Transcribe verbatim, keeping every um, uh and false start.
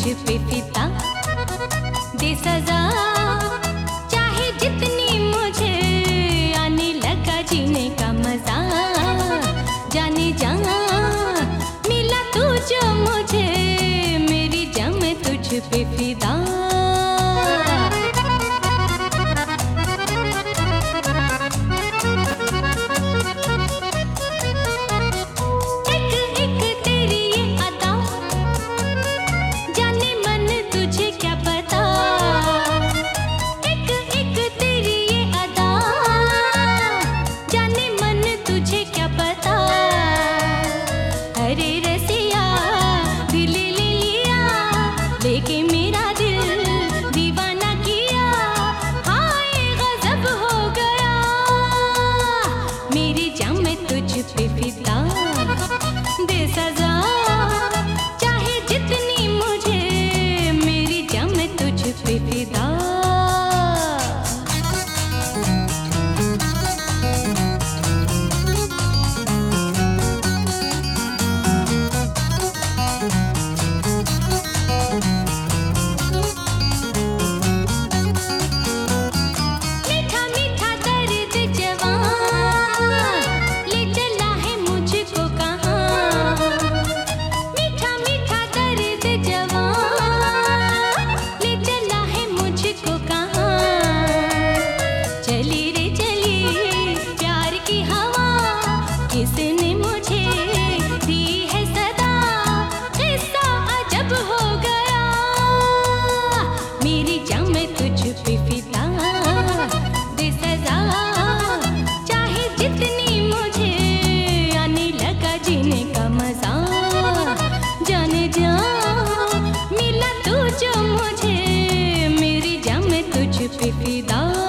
पे फिदा, दे सजा चाहे जितनी मुझे, आने लगा जीने का मजा। जाने जा मिला तू जो मुझे, मेरी जान मैं तुझ पे फिदा। लेके मेरा दिल दीवाना किया, हाय गजब हो गया। मेरी जान मैं तुझ पे फिदा, दे सजा चाहे जितनी मुझे, मेरी जान मैं तुझ पे फिदा। किसने मुझे दी है सदा, किस्सा अजब हो गया। मेरी जान मैं तुझ पे फिदा, दे सजा चाहे जितनी मुझे, आने लगा जीने का मजा। जाने जा मिला तू जो मुझे, मेरी जान मैं तुझ पे फिदा।